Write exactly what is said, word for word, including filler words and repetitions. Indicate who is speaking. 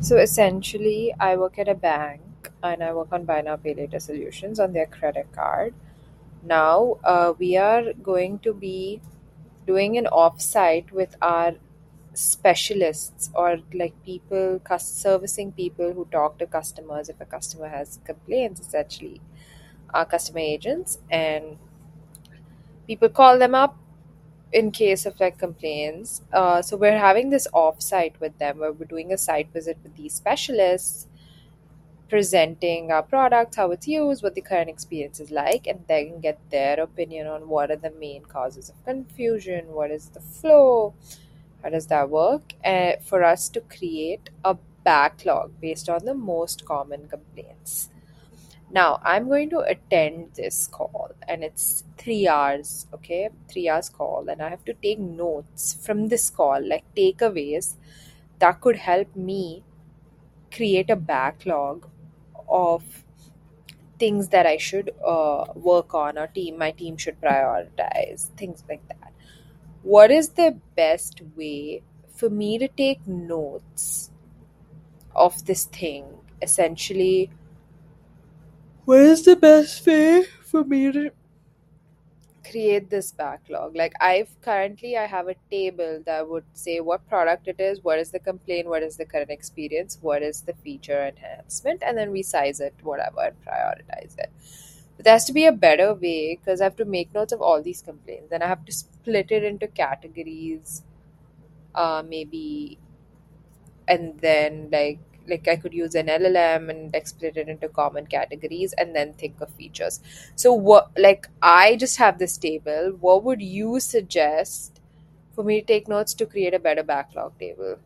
Speaker 1: So essentially, I work at a bank and I work on buy now pay later solutions on their credit card. Now, uh, we are going to be doing an offsite with our specialists or like people cus- servicing people who talk to customers if a customer has complaints, essentially our customer agents, and people call them up in case of like complaints. Uh, so we're having this offsite with them where we're doing a site visit with these specialists, presenting our products, how it's used, what the current experience is like, and then get their opinion on what are the main causes of confusion, what is the flow, how does that work, uh, for us to create a backlog based on the most common complaints. Now, I'm going to attend this call, and it's three hours, okay? Three hours call, and I have to take notes from this call, like takeaways that could help me create a backlog of things that I should uh, work on, or team my team should prioritize, things like that. What is the best way for me to take notes of this thing? Essentially, what is the best way for me to create this backlog? Like, I've currently I have a table that would say what product it is, what is the complaint, what is the current experience, what is the feature enhancement, and then we size it whatever and prioritize it. But there has to be a better way because I have to make notes of all these complaints, and I have to split it into categories, uh maybe, and then like like I could use an L L M and like split it into common categories and then think of features. So what, like, I just have this table. What would you suggest for me to take notes to create a better backlog table?